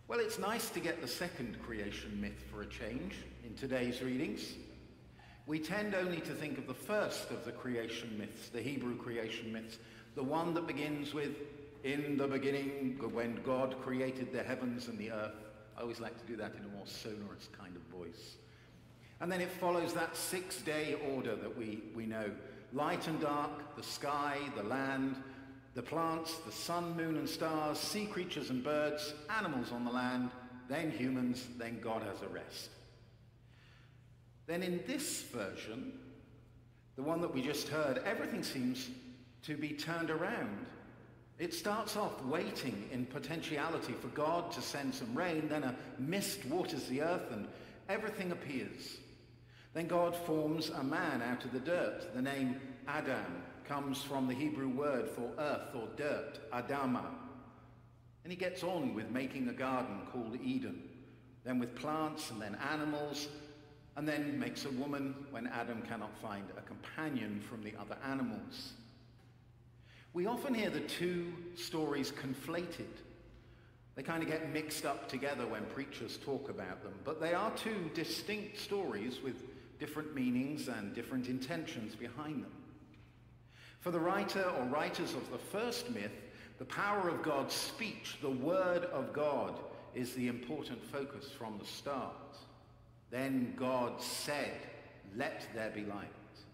Well, it's nice to get the second creation myth for a change in today's readings. We tend only to think of the first of the creation myths, the Hebrew creation myths, the one that begins with, "In the beginning, when God created the heavens and the earth." I always like to do that in a more sonorous kind of voice. And then it follows that 6-day order that we know. Light and dark, the sky, the land, the plants, the sun, moon and stars, sea creatures and birds, animals on the land, then humans, then God has a rest. Then in this version, the one that we just heard, everything seems to be turned around. It starts off waiting in potentiality for God to send some rain, then a mist waters the earth and everything appears. Then God forms a man out of the dirt. The name Adam comes from the Hebrew word for earth or dirt, Adama. And he gets on with making a garden called Eden, then with plants and then animals, and then makes a woman when Adam cannot find a companion from the other animals. We often hear the two stories conflated. They kind of get mixed up together when preachers talk about them, but they are two distinct stories with different meanings and different intentions behind them. For the writer or writers of the first myth, the power of God's speech, the word of God, is the important focus from the start. Then God said, "Let there be light."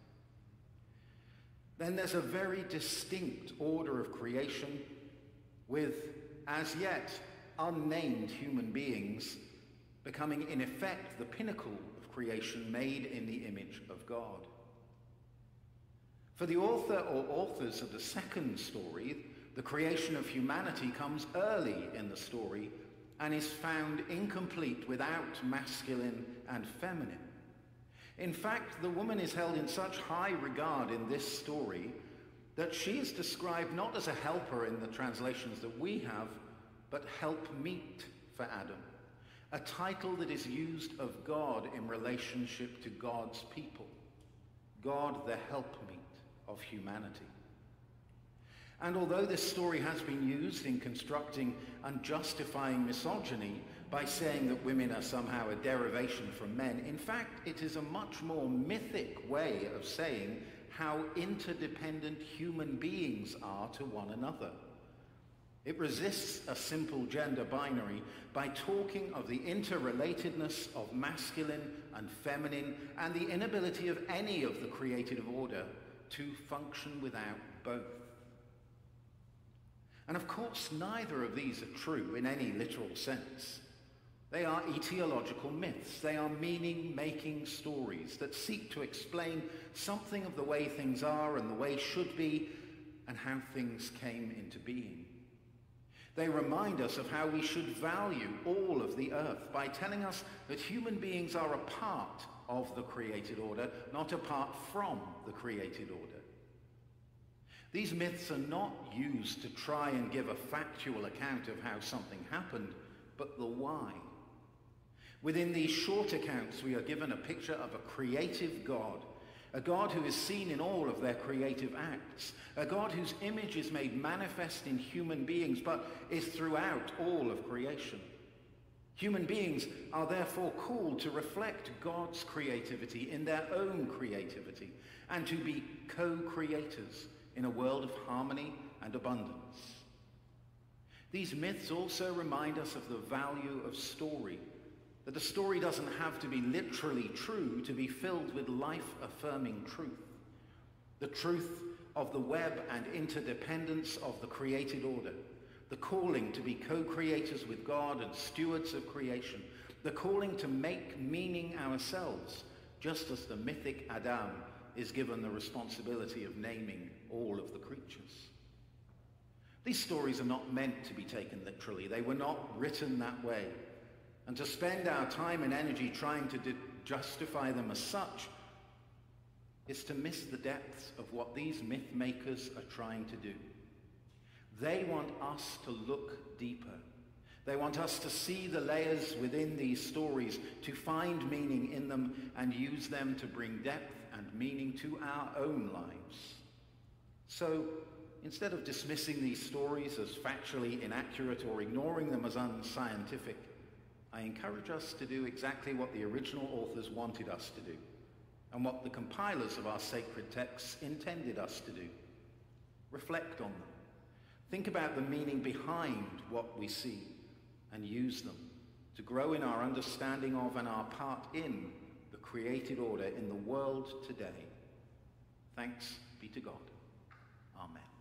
Then there's a very distinct order of creation with, as yet, unnamed human beings becoming in effect the pinnacle of creation made in the image of God. For the author or authors of the second story, the creation of humanity comes early in the story and is found incomplete without masculine and feminine. In fact, the woman is held in such high regard in this story that she is described not as a helper in the translations that we have, but helpmeet for Adam, a title that is used of God in relationship to God's people, God the helpmeet of humanity. And although this story has been used in constructing and justifying misogyny by saying that women are somehow a derivation from men, in fact, it is a much more mythic way of saying how interdependent human beings are to one another. It resists a simple gender binary by talking of the interrelatedness of masculine and feminine and the inability of any of the creative order to function without both. And of course, neither of these are true in any literal sense. They are etiological myths. They are meaning-making stories that seek to explain something of the way things are and the way should be and how things came into being. They remind us of how we should value all of the earth by telling us that human beings are a part of the created order, not apart from the created order. These myths are not used to try and give a factual account of how something happened, but the why. Within these short accounts, we are given a picture of a creative God, a God who is seen in all of their creative acts, a God whose image is made manifest in human beings, but is throughout all of creation. Human beings are therefore called to reflect God's creativity in their own creativity and to be co-creators in a world of harmony and abundance. These myths also remind us of the value of story, that a story doesn't have to be literally true to be filled with life-affirming truth. The truth of the web and interdependence of the created order, the calling to be co-creators with God and stewards of creation, the calling to make meaning ourselves, just as the mythic Adam is given the responsibility of naming all of the creatures. These stories are not meant to be taken literally. They were not written that way. And to spend our time and energy trying to justify them as such is to miss the depths of what these myth makers are trying to do. They want us to look deeper. They want us to see the layers within these stories, to find meaning in them and use them to bring depth and meaning to our own lives. So, instead of dismissing these stories as factually inaccurate or ignoring them as unscientific, I encourage us to do exactly what the original authors wanted us to do, and what the compilers of our sacred texts intended us to do. Reflect on them. Think about the meaning behind what we see, and use them to grow in our understanding of and our part in the created order in the world today. Thanks be to God. Amen.